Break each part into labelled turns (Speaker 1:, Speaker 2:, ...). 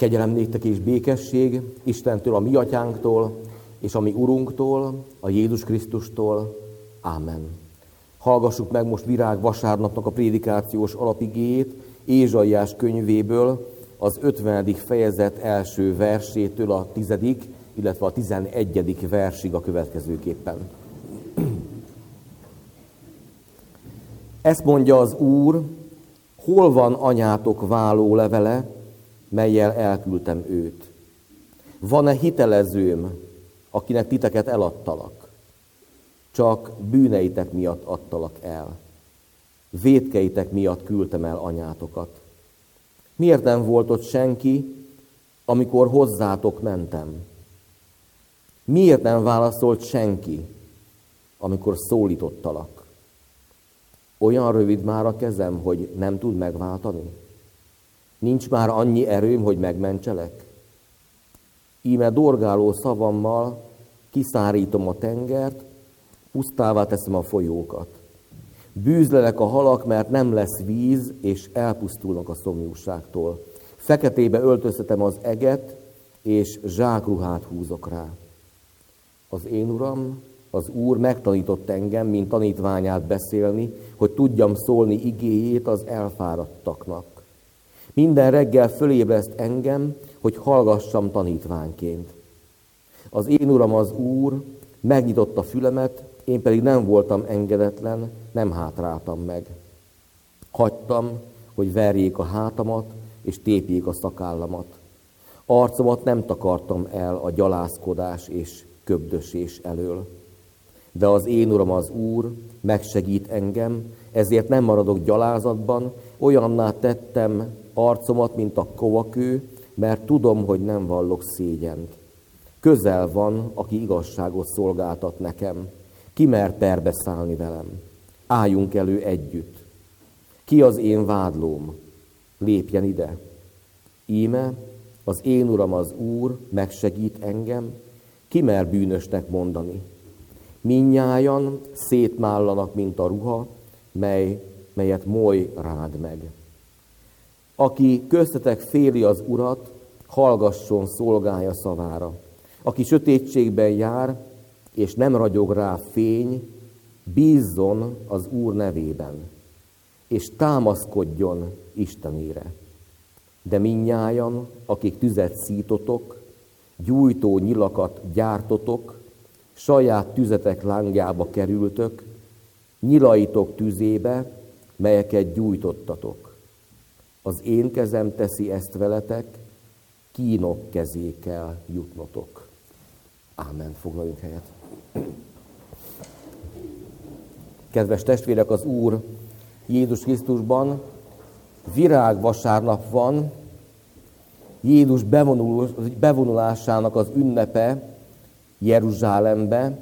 Speaker 1: Kegyelem néktek és békesség Istentől, a mi atyánktól, és a mi Urunktól, a Jézus Krisztustól. Ámen. Hallgassuk meg most Virág vasárnapnak a prédikációs alapigéjét Ézsaiás könyvéből, az 50. fejezet első versétől a 10., illetve a 11. versig a következőképpen. Ezt mondja az Úr: hol van anyátok váló levele, mellyel elküldtem őt? Van-e hitelezőm, akinek titeket eladtalak? Csak bűneitek miatt adtalak el. Vétkeitek miatt küldtem el anyátokat. Miért nem volt ott senki, amikor hozzátok mentem? Miért nem válaszolt senki, amikor szólítottalak? Olyan rövid már a kezem, hogy nem tud megváltani? Nincs már annyi erőm, hogy megmentselek? Íme dorgáló szavammal kiszárítom a tengert, pusztává teszem a folyókat. Bűzlelek a halak, mert nem lesz víz, és elpusztulnak a szomjúságtól. Feketébe öltöztetem az eget, és zsákruhát húzok rá. Az én Uram, az Úr megtanított engem, mint tanítványát beszélni, hogy tudjam szólni igéjét az elfáradtaknak. Minden reggel fölébreszt engem, hogy hallgassam tanítványként. Az én Uram, az Úr megnyitotta fülemet, én pedig nem voltam engedetlen, nem hátráltam meg. Hagytam, hogy verjék a hátamat, és tépjék a szakállamat. Arcomat nem takartam el a gyalázkodás és köbdösés elől. De az én Uram, az Úr megsegít engem, ezért nem maradok gyalázatban, olyanná tettem arcomat, mint a kovakő, mert tudom, hogy nem vallok szégyent. Közel van, aki igazságot szolgáltat nekem. Ki mer perbe szállni velem? Álljunk elő együtt. Ki az én vádlóm? Lépjen ide. Íme, az én Uram, az Úr megsegít engem, ki mer bűnösnek mondani? Mindnyájan szétmállanak, mint a ruha, melyet moly rád meg. Aki köztetek féli az Urat, hallgasson szolgája szavára. Aki sötétségben jár, és nem ragyog rá fény, bízzon az Úr nevében, és támaszkodjon Istenére. De mindnyájan, akik tüzet szítotok, gyújtó nyilakat gyártotok, saját tüzetek lángjába kerültök, nyilaitok tüzébe, melyeket gyújtottatok. Az én kezem teszi ezt veletek, kínok kezé kell jutnotok. Ámen. Foglaljunk helyet. Kedves testvérek, az Úr Jézus Krisztusban virágvasárnap van, Jézus bevonulásának az ünnepe Jeruzsálembe,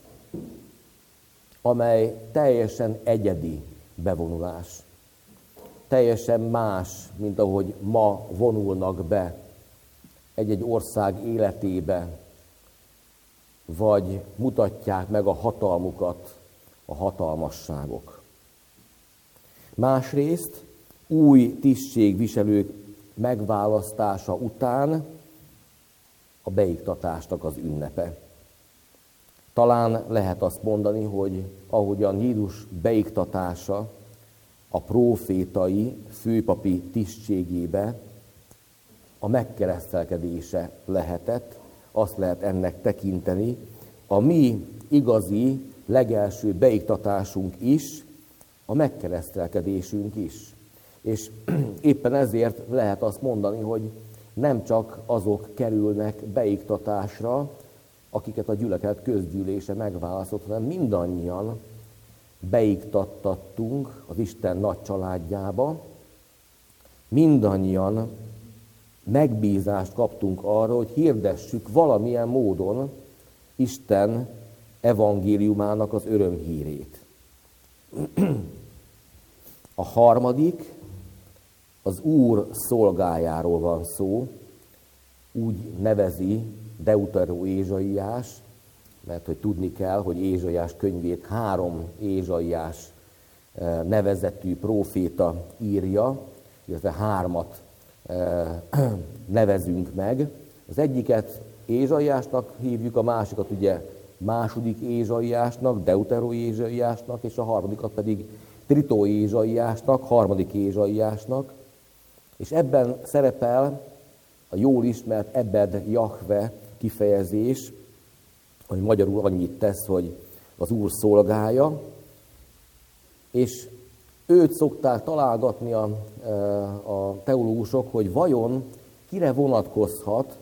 Speaker 1: amely teljesen egyedi bevonulás. Teljesen más, mint ahogy ma vonulnak be egy-egy ország életébe, vagy mutatják meg a hatalmukat a hatalmasságok. Másrészt új tisztségviselők megválasztása után a beiktatásnak az ünnepe. Talán lehet azt mondani, hogy ahogyan Jézus beiktatása a prófétai főpapi tisztségébe a megkeresztelkedése lehetett, azt lehet ennek tekinteni, a mi igazi, legelső beiktatásunk is, a megkeresztelkedésünk is. És éppen ezért lehet azt mondani, hogy nem csak azok kerülnek beiktatásra, akiket a gyülekezet közgyűlése megválasztott, hanem mindannyian beiktattattunk az Isten nagy családjába, mindannyian megbízást kaptunk arra, hogy hirdessük valamilyen módon Isten evangéliumának az örömhírét. A harmadik, az Úr szolgájáról van szó, úgy nevezi Deuteró Ézsaiás, mert hogy tudni kell, hogy Ézsaiás könyvét 3 Ézsaiás nevezetű próféta írja, illetve 3-at nevezünk meg. Az egyiket Ézsaiásnak hívjuk, a másikat ugye második Ézsaiásnak, Deuteroézsaiásnak, és a harmadikat pedig Tritoézsaiásnak, harmadik Ézsaiásnak. És ebben szerepel a jól ismert Ebed Jahve kifejezés, ami magyarul annyit tesz, hogy az Úr szolgája, és őt szokták találgatni a teológusok, hogy vajon kire vonatkozhat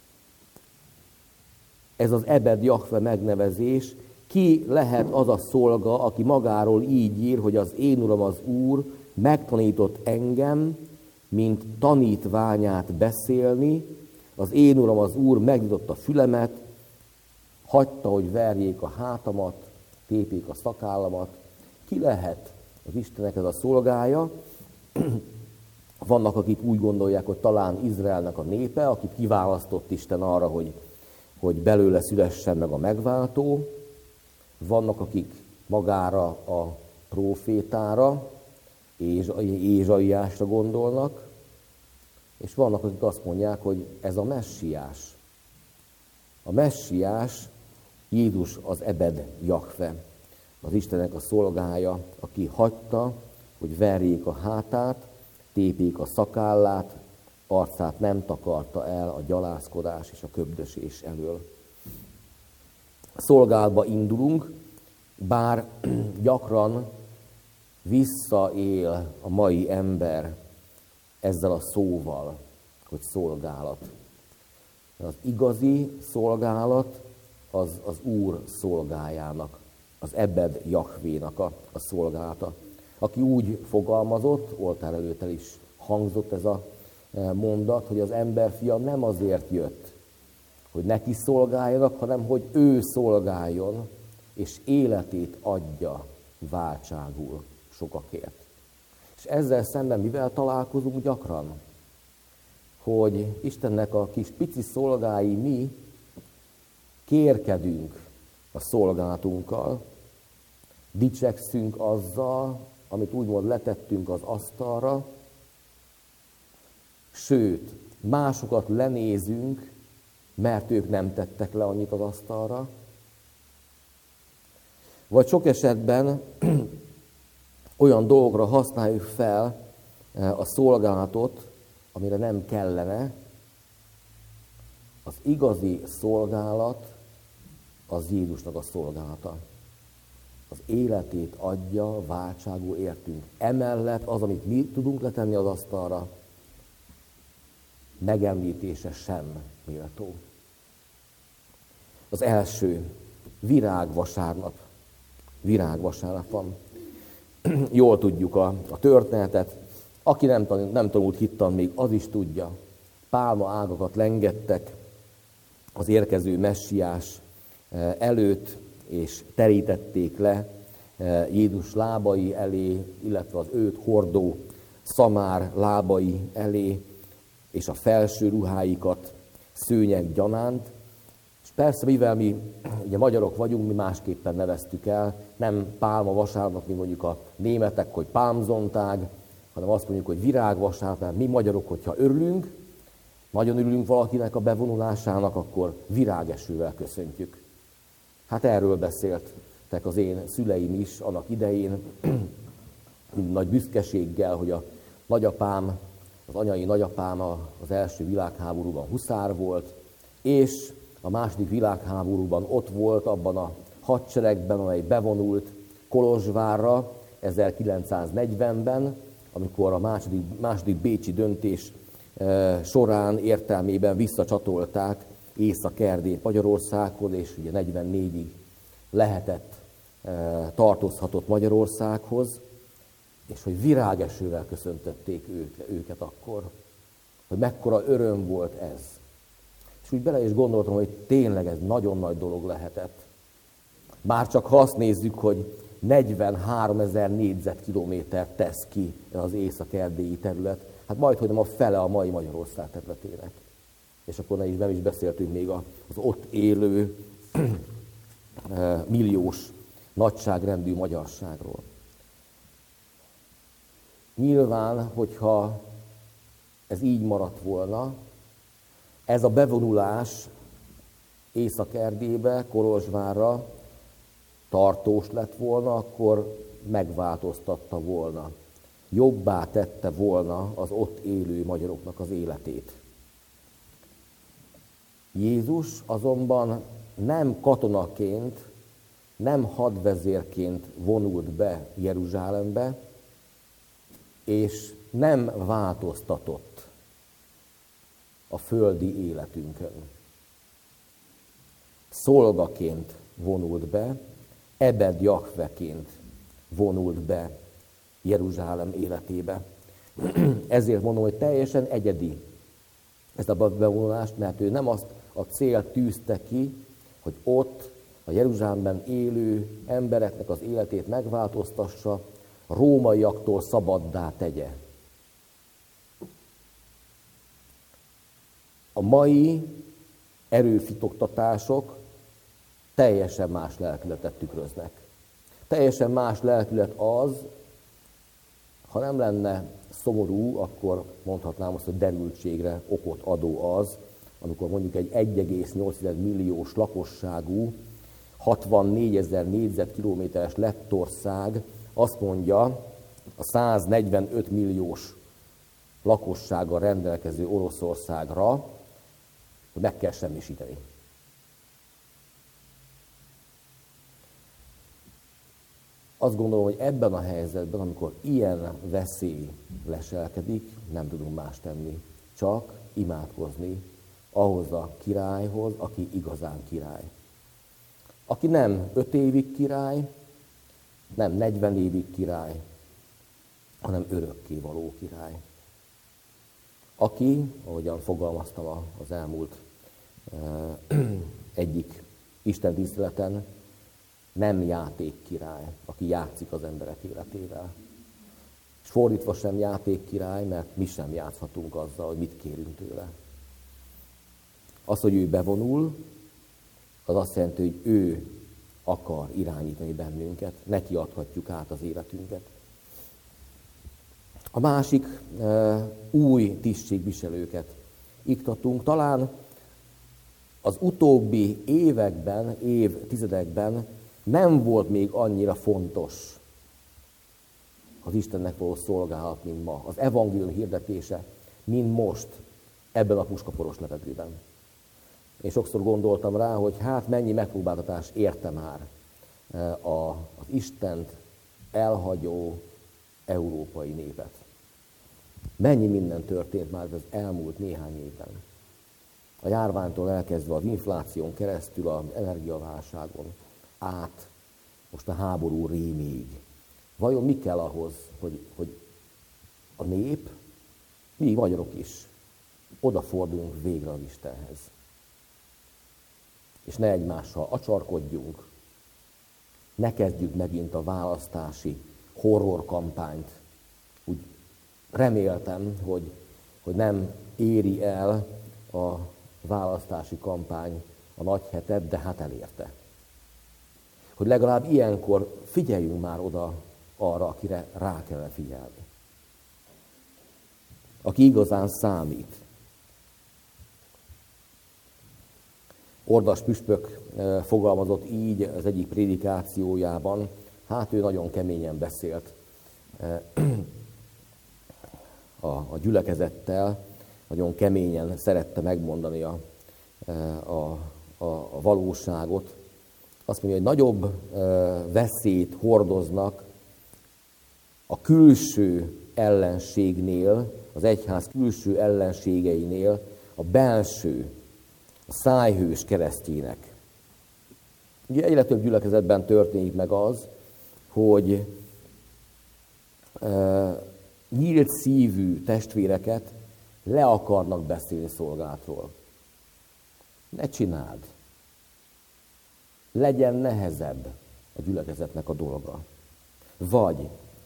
Speaker 1: ez az Ebed Jahve megnevezés, ki lehet az a szolga, aki magáról így ír, hogy az én Uram az Úr megtanított engem, mint tanítványát beszélni, az én Uram az Úr megnyitotta a fülemet, hagyta, hogy verjék a hátamat, tépjék a szakállamat. Ki lehet az Istennek ez a szolgája? Vannak, akik úgy gondolják, hogy talán Izraelnek a népe, akit kiválasztott Isten arra, hogy belőle szülessen meg a megváltó. Vannak, akik magára a prófétára, Ézsaiásra gondolnak, és vannak, akik azt mondják, hogy ez a messiás. A messiás Jézus az Ebed Jahve, az Istennek a szolgája, aki hagyta, hogy verjék a hátát, tépjék a szakállát, arcát nem takarta el a gyalázkodás és a köbdösés elől. Szolgálatba indulunk, bár gyakran visszaél a mai ember ezzel a szóval, hogy szolgálat. Az igazi szolgálat az Úr szolgájának, az Ebed Jahvénak a szolgálata. Aki úgy fogalmazott, oltár előtt el is hangzott ez a mondat, hogy az emberfia nem azért jött, hogy neki szolgáljanak, hanem hogy ő szolgáljon, és életét adja váltságul sokakért. És ezzel szemben mivel találkozunk gyakran? Hogy Istennek a kis pici szolgái mi kérkedünk a szolgálatunkkal, dicsekszünk azzal, amit úgymond letettünk az asztalra, sőt, másokat lenézünk, mert ők nem tettek le annyit az asztalra, vagy sok esetben olyan dolgokra használjuk fel a szolgálatot, amire nem kellene. Az igazi szolgálat az Jézusnak a szolgálata. Az életét adja váltságul értünk. Emellett az, amit mi tudunk letenni az asztalra, megemlítése sem méltó. Az első, virágvasárnap. Virágvasárnap van. Jól tudjuk a történetet. Aki nem tanult hittan, még az is tudja. Pálma ágakat lengettek az érkező messiás előtt, és terítették le Jézus lábai elé, illetve az őt hordó szamár lábai elé, és a felső ruháikat szőnyeg gyanánt. És persze, mivel mi ugye magyarok vagyunk, mi másképpen neveztük el, nem pálma vasárnap, mint mondjuk a németek, hogy Palmsonntag, hanem azt mondjuk, hogy virágvasárnap, mert mi magyarok, hogyha örülünk, nagyon örülünk valakinek a bevonulásának, akkor virágesővel köszöntjük. Hát erről beszéltek az én szüleim is annak idején, nagy büszkeséggel, hogy a nagyapám, az anyai nagyapám az első világháborúban huszár volt, és a második világháborúban ott volt abban a hadseregben, amely bevonult Kolozsvárra 1940-ben, amikor a második bécsi döntés során értelmében visszacsatolták Észak-Erdélyt Magyarországhoz, és ugye 44-ig tartozhatott Magyarországhoz, és hogy virágesővel köszöntötték őket akkor, hogy mekkora öröm volt ez. És úgy bele is gondoltam, hogy tényleg ez nagyon nagy dolog lehetett. Bár csak ha azt nézzük, hogy 43 000 négyzetkilométert tesz ki az észak-erdélyi terület, hát majdhogy a fele a mai Magyarország területének. És akkor nem is beszéltünk még az ott élő milliós nagyságrendű magyarságról. Nyilván, hogyha ez így maradt volna, ez a bevonulás Észak-Erdélybe, Kolozsvárra tartós lett volna, akkor megváltoztatta volna. Jobbá tette volna az ott élő magyaroknak az életét. Jézus azonban nem katonaként, nem hadvezérként vonult be Jeruzsálembe, és nem változtatott a földi életünkön. Szolgaként vonult be, Ebed Jahveként vonult be Jeruzsálem életébe. Ezért mondom, hogy teljesen egyedi ez a bevonulást, mert ő nem azt a célt tűzte ki, hogy ott a Jeruzsálemben élő embereknek az életét megváltoztassa, a rómaiaktól szabaddá tegye. A mai erőfitoktatások teljesen más lelkületet tükröznek. Teljesen más lelkület az, ha nem lenne szomorú, akkor mondhatnám azt, hogy derültségre okot adó az, amikor mondjuk egy 1,8 milliós lakosságú, 64 000 négyzetkilométeres Lettország azt mondja a 145 milliós lakossággal rendelkező Oroszországra, hogy meg kell semmisíteni. Azt gondolom, hogy ebben a helyzetben, amikor ilyen veszély leselkedik, nem tudunk más tenni, csak imádkozni ahhoz a királyhoz, aki igazán király. Aki nem 5 évig király, nem 40 évig király, hanem örökkévaló király. Aki, ahogyan fogalmaztam az elmúlt egyik istentiszteleten, nem játékkirály, aki játszik az emberek életével. És fordítva sem játékkirály, mert mi sem játszhatunk azzal, hogy mit kérünk tőle. Az, hogy ő bevonul, az azt jelenti, hogy ő akar irányítani bennünket, neki adhatjuk át az életünket. A másik új tisztségviselőket iktatunk. Talán az utóbbi években, évtizedekben nem volt még annyira fontos az Istennek való szolgálat, mint ma. Az evangélium hirdetése, mint most ebben a puskaporos levegőben. Én sokszor gondoltam rá, hogy hát mennyi megpróbáltatás érte már az Istent elhagyó európai népet. Mennyi minden történt már az elmúlt néhány évben. A járványtól elkezdve az infláción keresztül, az energiaválságon át, most a háború réméig. Vajon mi kell ahhoz, hogy a nép, mi magyarok is, odaforduljunk végre az Istenhez. És ne egymással acsarkodjunk, ne kezdjük megint a választási horror kampányt. Úgy reméltem, hogy nem éri el a választási kampány a nagy hetet, de hát elérte. Hogy legalább ilyenkor figyeljünk már oda arra, akire rá kellene figyelni. Aki igazán számít. Ordas püspök fogalmazott így az egyik prédikációjában, hát ő nagyon keményen beszélt a gyülekezettel, nagyon keményen szerette megmondani a valóságot. Azt mondja, hogy nagyobb veszélyt hordoznak a külső ellenségnél, az egyház külső ellenségeinél a belső, a szájhős keresztjének. Ugye egyre több gyülekezetben történik meg az, hogy nyílt szívű testvéreket le akarnak beszélni szolgálatról. Ne csináld. Legyen nehezebb a gyülekezetnek a dolga. Vagy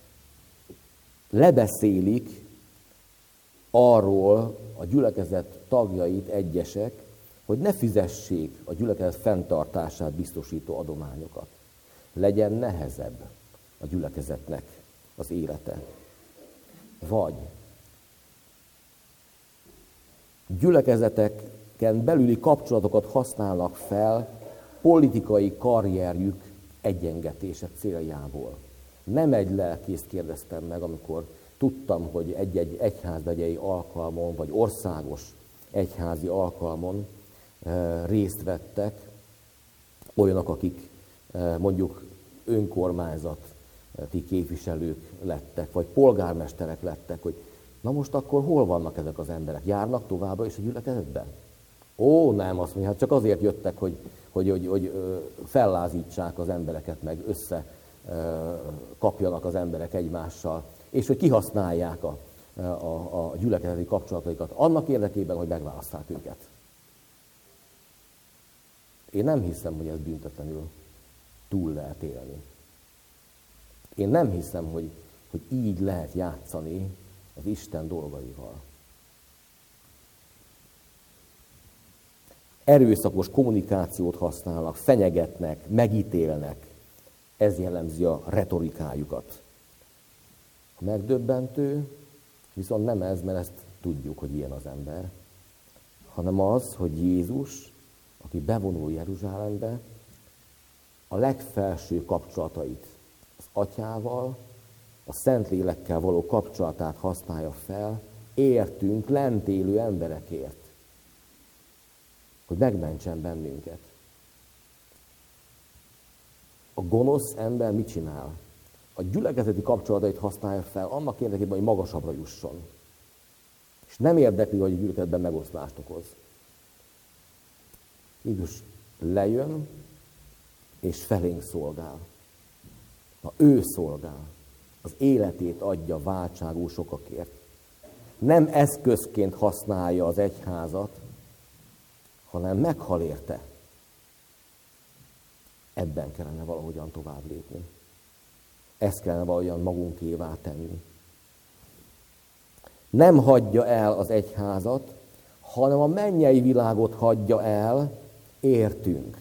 Speaker 1: lebeszélik arról a gyülekezet tagjait egyesek, hogy ne fizessék a gyülekezet fenntartását biztosító adományokat. Legyen nehezebb a gyülekezetnek az élete. Vagy gyülekezeteken belüli kapcsolatokat használnak fel politikai karrierjük egyengetése céljából. Nem egy lelkészt kérdeztem meg, amikor tudtam, hogy egy-egy egyházmegyei alkalmon, vagy országos egyházi alkalmon részt vettek olyanok, akik mondjuk önkormányzati képviselők lettek, vagy polgármesterek lettek, hogy na most akkor hol vannak ezek az emberek? Járnak továbbra is a gyülekezetben? Ó, nem, azt mondja, hát csak azért jöttek, hogy fellázítsák az embereket, meg összekapjanak az emberek egymással, és hogy kihasználják a gyülekezeti kapcsolataikat annak érdekében, hogy megválasszák őket. Én nem hiszem, hogy ez büntetlenül túl lehet élni. Én nem hiszem, hogy így lehet játszani az Isten dolgaival. Erőszakos kommunikációt használnak, fenyegetnek, megítélnek. Ez jellemzi a retorikájukat. A megdöbbentő viszont nem ez, mert ezt tudjuk, hogy ilyen az ember, hanem az, hogy Jézus, aki bevonul Jeruzsálembe, a legfelső kapcsolatait az Atyával, a Szentlélekkel való kapcsolatát használja fel, értünk, lent élő emberekért, hogy megmentsen bennünket. A gonosz ember mit csinál? A gyülekezeti kapcsolatait használja fel annak érdekében, hogy magasabbra jusson. És nem érdekli, hogy a gyülekezetben megoszlást okoz. Jézus lejön, és felénk szolgál. Na, ő szolgál. Az életét adja váltságú sokakért. Nem eszközként használja az egyházat, hanem meghal érte. Ebben kellene valahogyan tovább lépni. Ezt kellene valahogyan magunkévá tenni. Nem hagyja el az egyházat, hanem a mennyei világot hagyja el, értünk.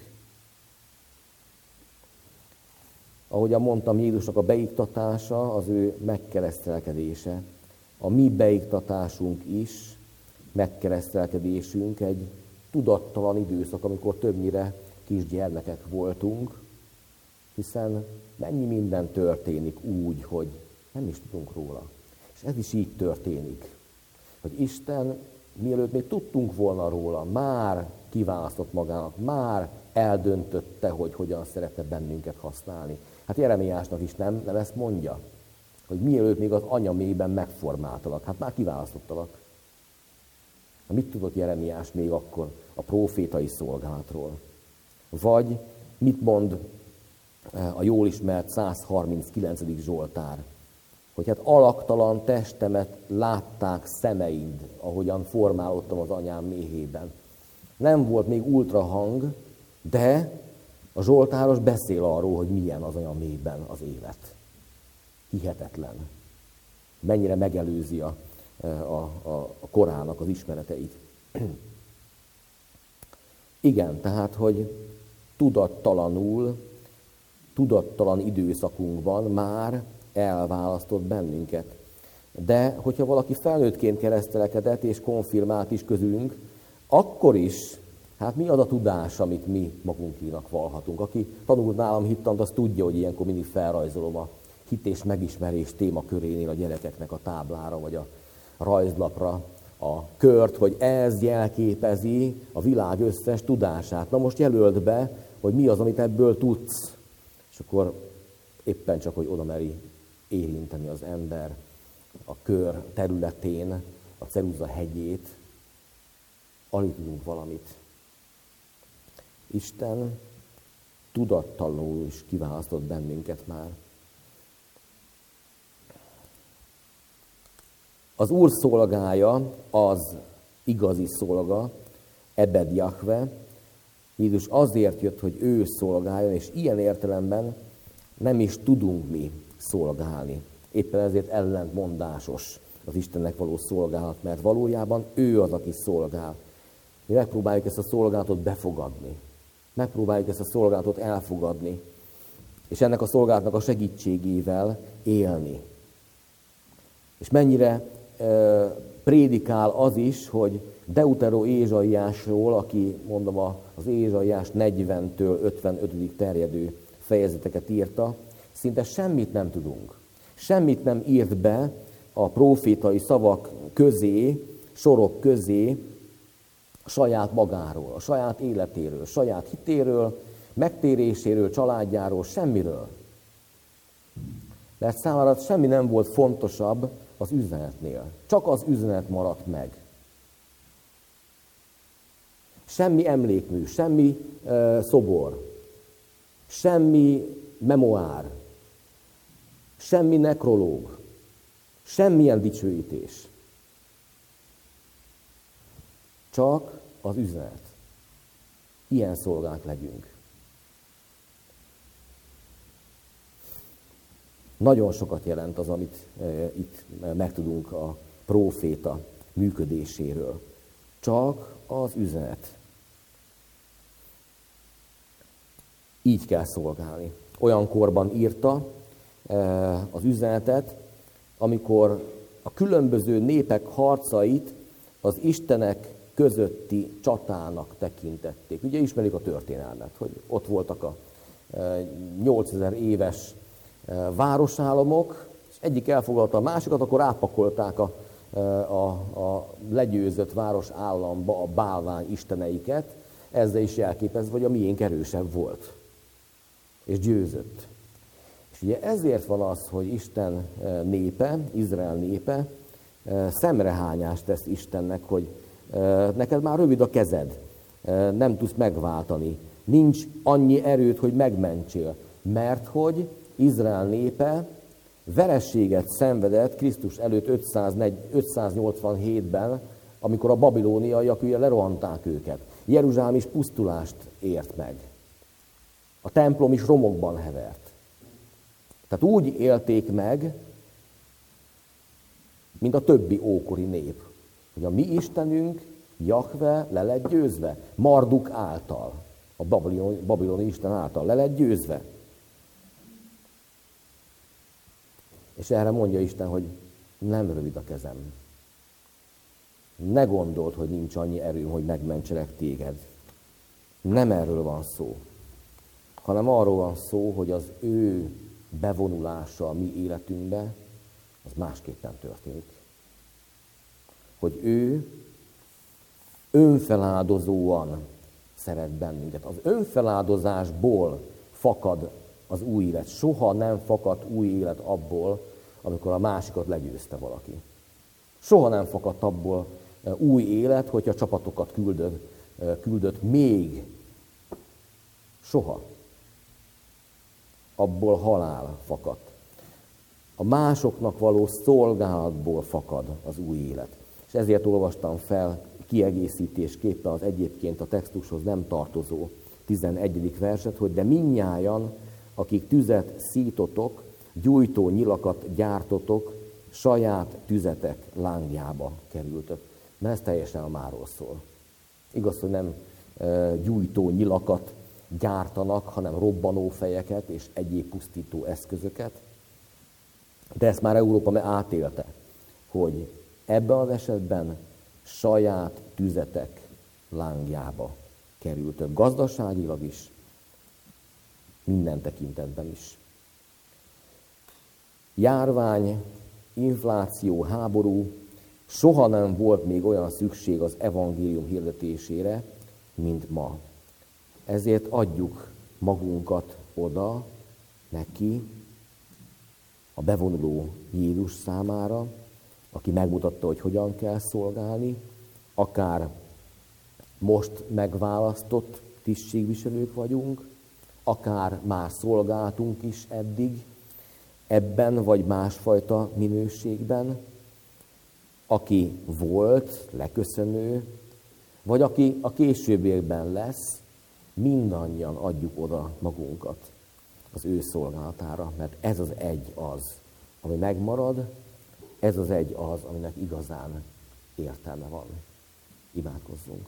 Speaker 1: Ahogyan mondtam, Jézusnak a beiktatása az ő megkeresztelkedése. A mi beiktatásunk is, megkeresztelkedésünk egy tudattalan időszak, amikor többnyire kisgyermekek voltunk, hiszen mennyi minden történik úgy, hogy nem is tudunk róla. És ez is így történik, hogy Isten, mielőtt még tudtunk volna róla, már kiválasztott magának, már eldöntötte, hogy hogyan szeretne bennünket használni. Hát Jeremiásnak is nem ezt mondja, hogy mielőtt még az anya mélyben megformáltalak, hát már kiválasztottalak. Mit tudott Jeremiás még akkor a prófétai szolgálatról? Vagy mit mond a jól ismert 139. Zsoltár? Hogy hát alaktalan testemet látták szemeid, ahogyan formálódtam az anyám méhében. Nem volt még ultrahang, de a zsoltáros beszél arról, hogy milyen az anya méhben az élet. Hihetetlen. Mennyire megelőzi a korának az ismereteit. Igen, tehát, hogy tudattalan időszakunkban már elválasztott bennünket. De hogyha valaki felnőttként keresztelkedett és konfirmált is közülünk, akkor is, hát mi az a tudás, amit mi magunkénak valhatunk. Aki tanult nálam hittant, az tudja, hogy ilyenkor mindig felrajzolom a hit és megismerés témakörénél a gyerekeknek a táblára, vagy a rajzlapra a kört, hogy ez jelképezi a világ összes tudását. Na most jelöld be, hogy mi az, amit ebből tudsz. És akkor éppen csak, hogy oda meri érinteni az ember a kör területén, a ceruza hegyét, alig tudunk valamit. Isten tudattalanul is kiválasztott bennünket már. Az Úr szolgája az igazi szolga, Ebed Jahve. Jézus azért jött, hogy ő szolgáljon, és ilyen értelemben nem is tudunk mi szolgálni. Éppen ezért ellentmondásos az Istennek való szolgálat, mert valójában ő az, aki szolgál. Mi megpróbáljuk ezt a szolgálatot befogadni. Megpróbáljuk ezt a szolgálatot elfogadni, és ennek a szolgálatnak a segítségével élni. És mennyire prédikál az is, hogy Deutero Ézsaiásról, aki mondom az Ézsaiás 40-től 55. terjedő fejezeteket írta, szinte semmit nem tudunk. Semmit nem írt be a prófétai szavak közé, sorok közé saját magáról, a saját életéről, saját hitéről, megtéréséről, családjáról, semmiről. Mert számára semmi nem volt fontosabb az üzenetnél. Csak az üzenet maradt meg. Semmi emlékmű, semmi szobor, semmi memoár, semmi nekrológ, semmilyen dicsőítés. Csak az üzenet. Ilyen szolgák legyünk. Nagyon sokat jelent az, amit itt megtudunk a próféta működéséről. Csak az üzenet. Így kell szolgálni. Olyan korban írta az üzenetet, amikor a különböző népek harcait az istenek közötti csatának tekintették. Ugye ismerik a történelmet, hogy ott voltak a 8000 éves városállamok, és egyik elfoglalta a másikat, akkor átpakolták a legyőzött városállamba a bálvány isteneiket, ezzel is jelképezve, hogy a miénk erősebb volt, és győzött. És ugye ezért van az, hogy Isten népe, Izrael népe szemrehányást tesz Istennek, hogy neked már rövid a kezed, nem tudsz megváltani, nincs annyi erőd, hogy megmentsél, mert hogy Izrael népe vereséget szenvedett Krisztus előtt 587-ben, amikor a babilóniaiak ugye lerohanták őket. Jeruzsálem is pusztulást ért meg. A templom is romokban hevert. Tehát úgy élték meg, mint a többi ókori nép, hogy a mi Istenünk, Jahve le lett győzve, Marduk által, a babiloni Isten által le lett győzve. És erre mondja Isten, hogy nem rövid a kezem. Ne gondold, hogy nincs annyi erőm, hogy megmentselek téged. Nem erről van szó, hanem arról van szó, hogy az ő bevonulása a mi életünkbe, az másképpen történik. Hogy ő önfeláldozóan szeret bennünket. Az önfeláldozásból fakad az új élet. Soha nem fakadt új élet abból, amikor a másikat legyőzte valaki. Soha nem fakadt abból új élet, hogyha csapatokat küldött még. Soha. Abból halál fakadt. A másoknak való szolgálatból fakad az új élet. És ezért olvastam fel kiegészítésképpen az egyébként a textushoz nem tartozó 11. verset, hogy de mindnyájan, akik tüzet szítotok, gyújtó nyilakat gyártotok, saját tüzetek lángjába kerültök. Mert ez teljesen a máról szól. Igaz, hogy nem gyújtó nyilakat gyártanak, hanem robbanófejeket és egyéb pusztító eszközöket. De ezt már Európa átélte, hogy ebben az esetben saját tüzetek lángjába kerültök. Gazdaságilag is, minden tekintetben is. Járvány, infláció, háború, soha nem volt még olyan szükség az evangélium hirdetésére, mint ma. Ezért adjuk magunkat oda neki, a bevonuló Jézus számára, aki megmutatta, hogy hogyan kell szolgálni, akár most megválasztott tisztségviselők vagyunk, akár már szolgáltunk is eddig, ebben vagy másfajta minőségben, aki volt, leköszönő, vagy aki a későbbiekben lesz, mindannyian adjuk oda magunkat az ő szolgálatára, mert ez az egy az, ami megmarad, ez az egy az, aminek igazán értelme van. Imádkozzunk.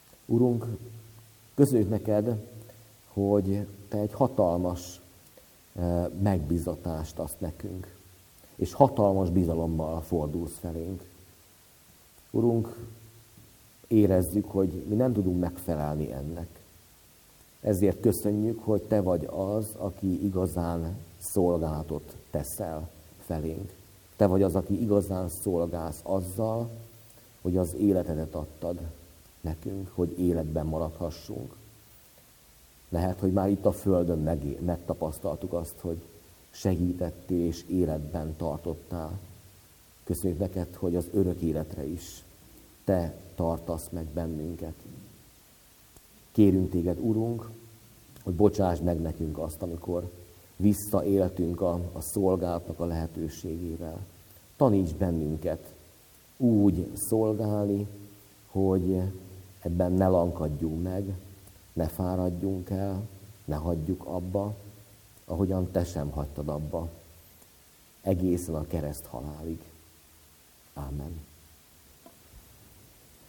Speaker 1: Urunk, köszönjük neked, hogy te egy hatalmas megbízatást azt nekünk. És hatalmas bizalommal fordulsz felénk. Urunk, érezzük, hogy mi nem tudunk megfelelni ennek. Ezért köszönjük, hogy Te vagy az, aki igazán szolgálatot teszel felénk. Te vagy az, aki igazán szolgálsz azzal, hogy az életedet adtad nekünk, hogy életben maradhassunk. Lehet, hogy már itt a Földön megtapasztaltuk azt, hogy segítettél és életben tartottál. Köszönjük neked, hogy az örök életre is Te tartasz meg bennünket. Kérünk Téged, Urunk, hogy bocsásd meg nekünk azt, amikor visszaéltünk a szolgálatnak a lehetőségével. Taníts bennünket úgy szolgálni, hogy ebben ne lankadjunk meg, ne fáradjunk el, ne hagyjuk abba, ahogyan Te sem hagytad abba, egészen a kereszt halálig. Ámen.